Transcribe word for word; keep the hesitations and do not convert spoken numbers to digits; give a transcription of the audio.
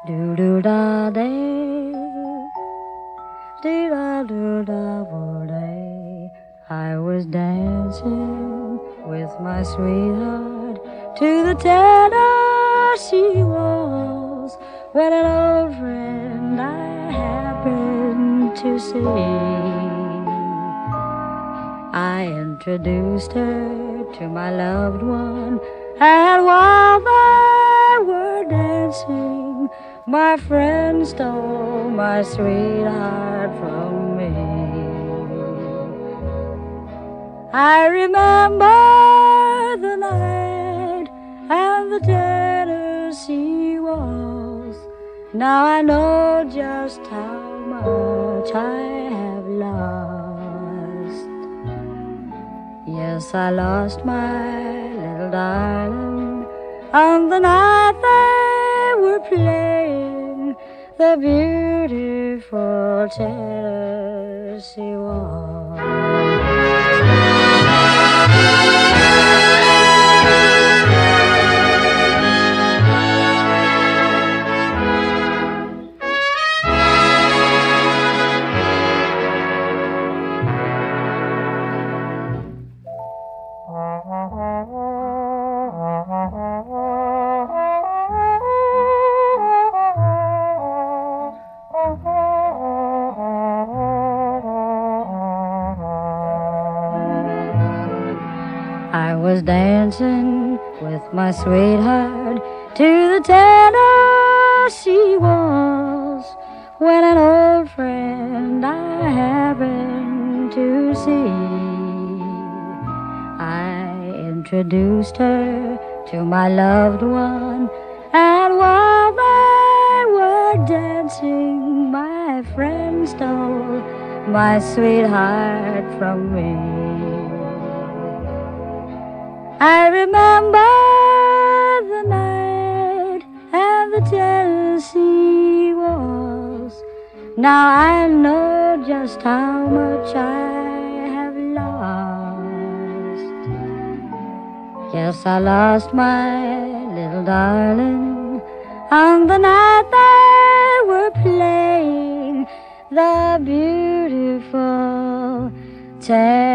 Do do da day, do da do da bo day. I was dancing with my sweetheart to the Tennessee waltz when an old friend I happened to see. I introduced her to my loved one, and while they were dancing, my friend stole my sweetheart from me. I remember the night and the Tennessee waltz. Now I know just how much I have lost. Yes, I lost my little darling on the night they were playing the beautiful Tennessee waltz. I was dancing with my sweetheart to the Tennessee waltz when an old friend I happened to see. I introduced her to my loved one, and while they were dancing, my friend stole my sweetheart from me. I remember the night and the Tennessee waltz. Now I know just how much I have lost. Yes, I lost my little darling on the night they were playing the beautiful Tennessee